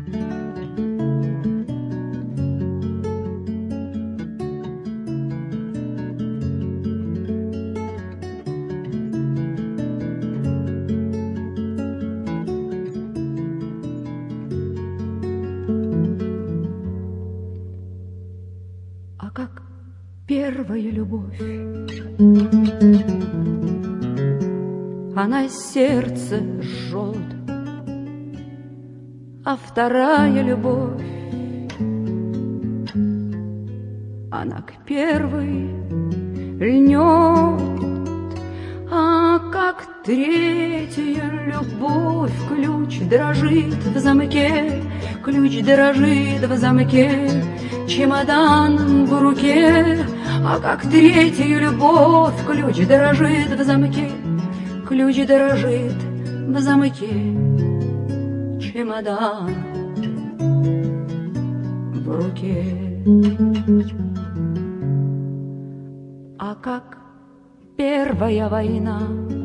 А как первая любовь, она сердце жжет, а вторая любовь, она к первой льнет, а как третья любовь, ключ дрожит в замке, ключ дрожит в замке, чемодан в руке, а как третья любовь, ключ дрожит в замке, ключ дрожит в замке, чемодан в руке. А как первая война,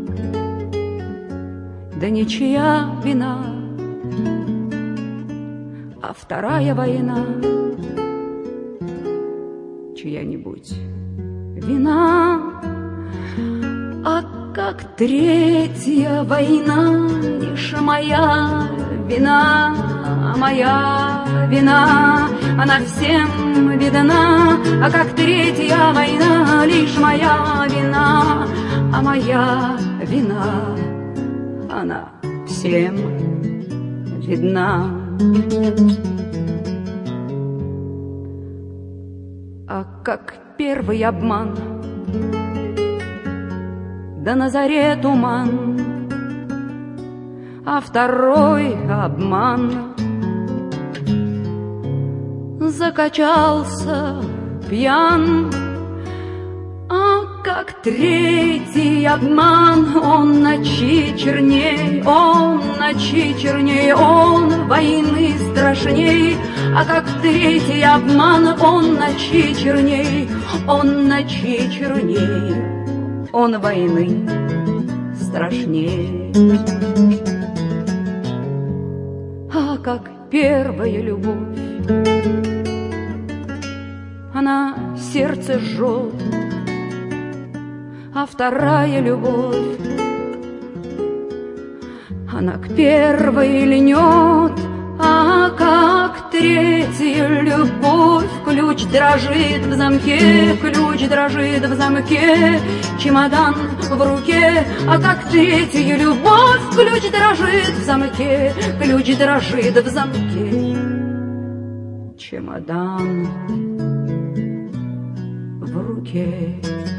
да ничья вина, а вторая война чья-нибудь вина, а как третья война лишь моя вина, моя вина, она всем видна, а как третья война лишь моя вина, а моя вина, она всем видна. А как первый обман, да на заре туман, а второй обман, закачался пьян, а как третий обман, он ночи черней, он ночи черней, он войны страшней, а как третий обман, он ночи черней, он ночи черней, он войны страшней. А как первая любовь, она сердце жжет, а вторая любовь, она к первой льнет, а как третья любовь, ключ дрожит в замке, ключ дрожит в замке, чемодан в руке, а как третья любовь, ключ дрожит в замке, ключ дрожит в замке, чемодан в руке.